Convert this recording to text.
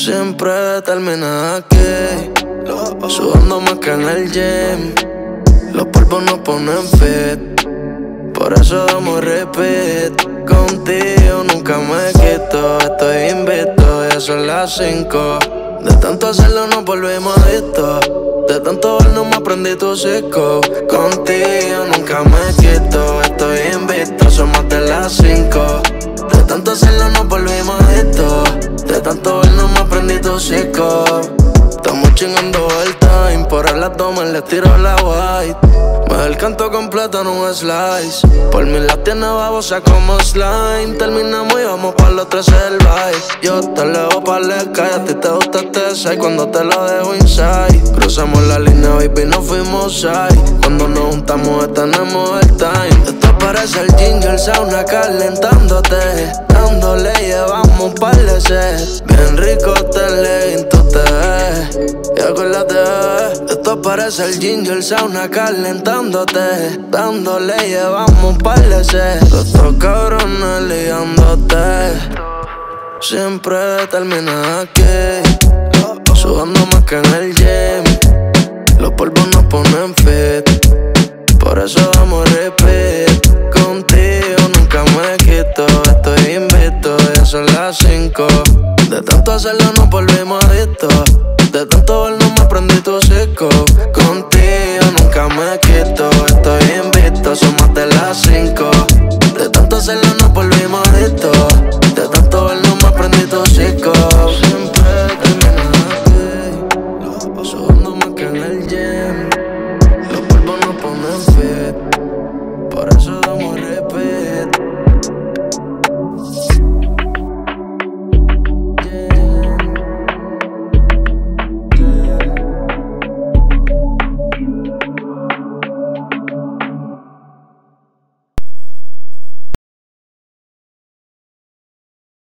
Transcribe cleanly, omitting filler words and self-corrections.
Siempre termina aquí, sudando más que en el gym. Los polvos nos ponen fit, por eso damos repeat. Contigo nunca me quito, estoy invicto, ya son las 5. De tanto hacerlo nos volvimos adictos, de tanto vernos me aprendí tu circo. Contigo nunca me quito, estoy invicto, son más de las 5. De tanto hacerlo nos volvimos adictos, de tanto vernos me aprendí tu circo. Estamos chingando el time, por el abdomen le tiro la white. Me da el canto completo en un slice, por mí la tiene babosa como slime. Terminamos y vamos pa' los 13 del vibe. Yo te levo pa' la calle, a ti te gusta este side cuando te lo dejo inside. Cruzamos la línea, baby, nos fuimos high. Cuando nos juntamos tenemos el time. Esto parece el gym y el sauna calentándote, dándole llevamos un par de set. Bien rico te leí, tú te ves. Y acuérdate, esto parece el gym y el sauna calentándote, dándole llevamos un par de set. Estos cabrones liándote, siempre termina aquí, sudando más que en el gym. Los polvos nos ponen fit, por eso damos repeat. Contigo nunca me quito, estoy invicto, ya son las 5. De tanto hacerlo no